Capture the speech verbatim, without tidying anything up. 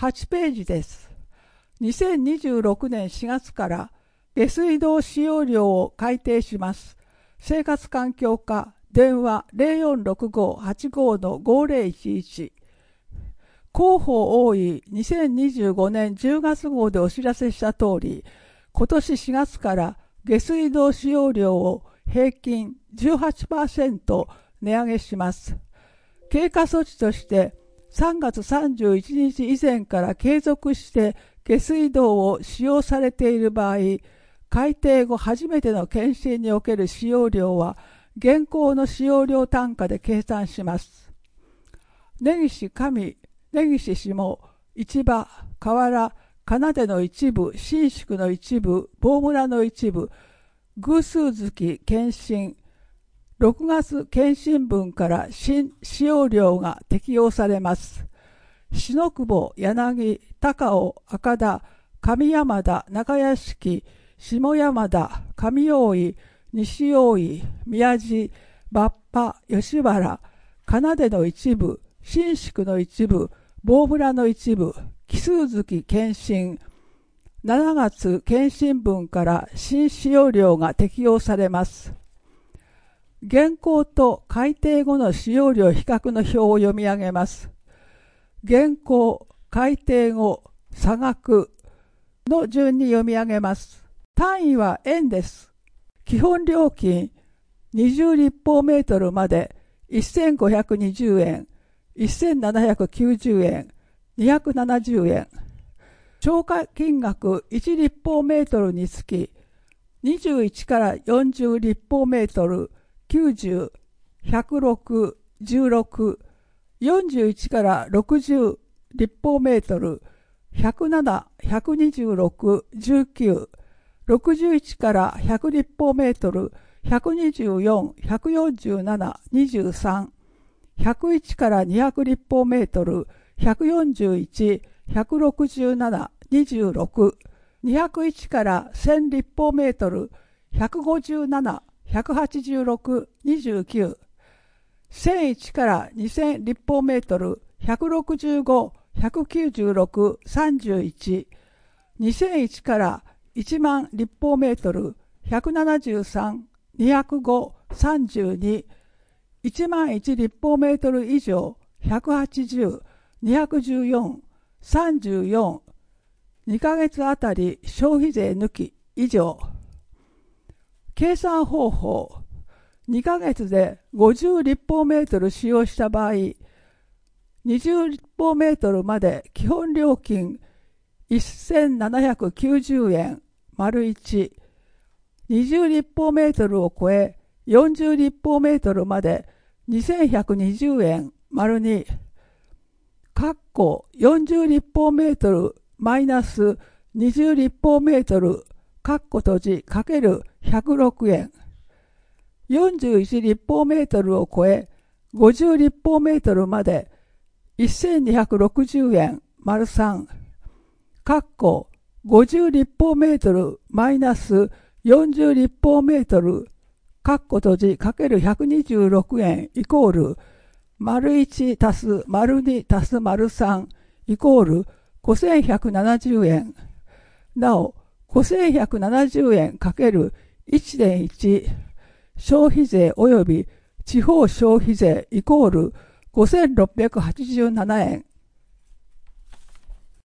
はちページです。にせんにじゅうろくねんしがつから下水道使用量を改定します。生活環境課電話 ゼロよんろくご はちご ごゼロいちいち。広報多いにせんにじゅうごねんじゅうがつ号でお知らせした通り、今年しがつから下水道使用量を平均 じゅうはちパーセント 値上げします。経過措置としてさんがつさんじゅういちにち以前から継続して下水道を使用されている場合、改定後初めての検診における使用量は現行の使用量単価で計算します。根岸上、根岸下、市場、河原、金手の一部、新宿の一部、坊村の一部、偶数月検診、ろくがつ検診分から新使用量が適用されます。篠久保、柳、高尾、赤田、上山田、中屋敷、下山田、上大井、西大井、宮地、抜波、吉原、金手の一部、新宿の一部、坊村の一部、奇数月検診、しちがつ検診分から新使用量が適用されます。現行と改定後の使用量比較の表を読み上げます。現行、改定後、差額の順に読み上げます。単位は円です。基本料金にじゅう立方メートルまでせんごひゃくにじゅうえん、せんななひゃくきゅうじゅうえん、にひゃくななじゅうえん。超過金額いち立方メートルにつき、にじゅういちからよんじゅう立方メートル、きゅうじゅう、ひゃくろく、じゅうろく、よんじゅういちからろくじゅう立方メートル、ひゃくなな、ひゃくにじゅうろく、じゅうきゅう、ろくじゅういちからひゃく立方メートル、ひゃくにじゅうよん、ひゃくよんじゅうなな、にじゅうさん、ひゃくいちからにひゃく立方メートル、ひゃくよんじゅういち、ひゃくろくじゅうなな、にじゅうろく、にひゃくいちからせん立方メートル、ひゃくごじゅうなな、ひゃくはちじゅうろく、にじゅうきゅう、せんいちからにせん立方メートル、ひゃくろくじゅうご、ひゃくきゅうじゅうろく、さんじゅういち、にせんいちからいちまん立方メートル、ひゃくななじゅうさん、にひゃくご、さんじゅうに、いちまんいち立方メートル以上、ひゃくはちじゅう、にひゃくじゅうよん、さんじゅうよん、にかげつあたり消費税抜き以上。計算方法、にかげつでごじゅう立方メートル使用した場合、にじゅう立方メートルまで基本料金せんななひゃくきゅうじゅうえん、丸いち、にじゅう立方メートルを超え、よんじゅう立方メートルまでにせんひゃくにじゅうえん、丸に、括弧よんじゅう立方メートルマイナスにじゅう立方メートル、括弧閉じかけるひゃくろくえん。よんじゅういち立方メートルを超え、ごじゅう立方メートルまでせんにひゃくろくじゅうえん、丸さん。括弧ごじゅう立方メートルマイナスよんじゅう立方メートル、括弧閉じかけるひゃくにじゅうろくえんイコール、丸いち足す丸に足す丸さんイコールごせんひゃくななじゅうえん。なお、ごせんひゃくななじゅうえんかける いってんいち 消費税及び地方消費税イコールごせんろっぴゃくはちじゅうななえん。